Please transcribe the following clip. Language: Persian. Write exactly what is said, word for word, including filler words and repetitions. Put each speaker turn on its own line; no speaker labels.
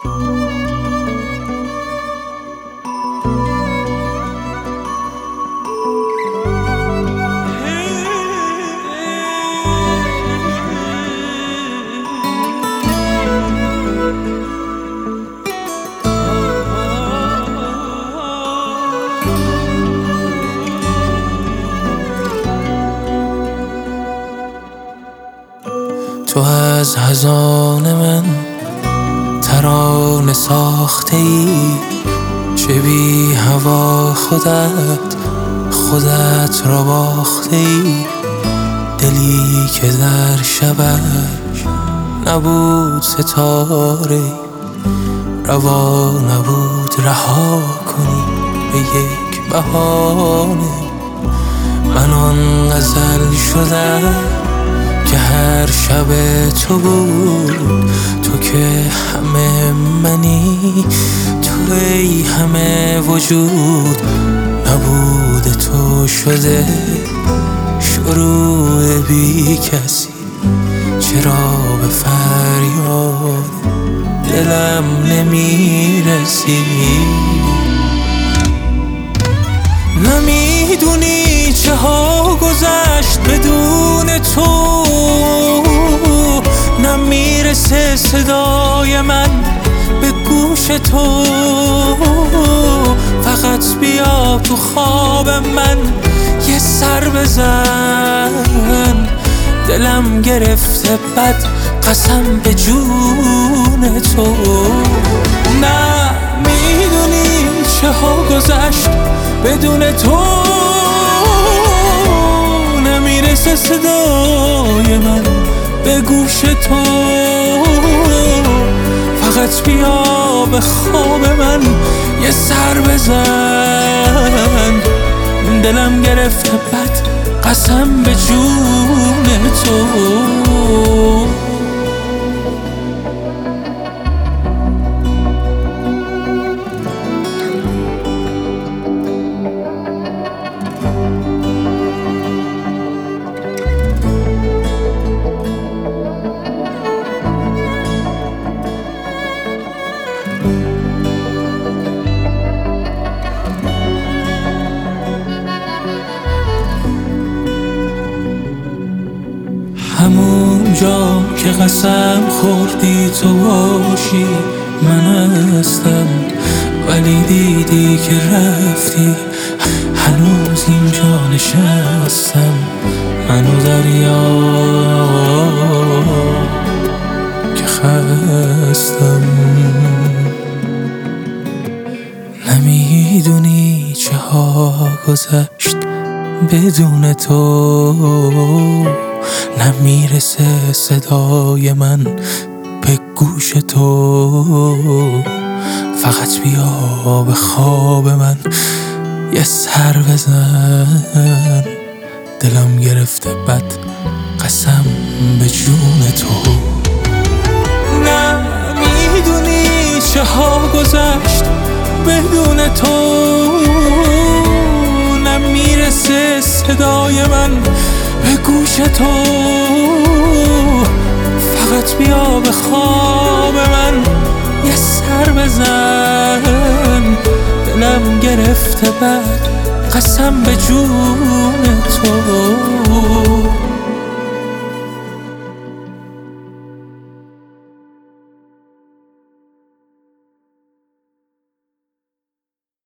تو از خزان من ترانه ساخته ای، چه بی هوا خودت خودت را باخته ای. دلی که در شبش نبود ستاره، روا نبود رها کنی به یک بهانه. من آن غزل شدم که هر شب تو بود، تو که همه منی، تو ای همه وجود. نبود تو شده شروع بی کسی، چرا به فریاد دلم نمیرسی؟ نمیدونی چه ها گذشت بدون تو، نمیرسه صدای من به گوش تو. فقط بیا تو خواب من یه سر بزن، دلم گرفته بد قسم به جون تو. نه میدونی چه ها گذشت بدون تو، نمیرسه صدای من به گوش تو. فقط بیا به خواب من یه سر بزن، دلم گرفته بد قسم به جون تو. همون جا که قسم خوردی تو باشی من هستم، ولی دیدی که رفتی هنوز اینجا نشستم. منو دریا که خستم. نمیدونی چه ها گذشت بدون تو، نمیرسه صدای من به گوش تو. فقط بیا به خواب من یه سر بزن، دلم گرفته بد قسم به جون تو. نمیدونی چه ها گذشت بدون تو، نمیرسه صدای من به گوش تو. فقط بیا به خواب من یه سر بزن، دلم گرفته بد قسم به جون تو.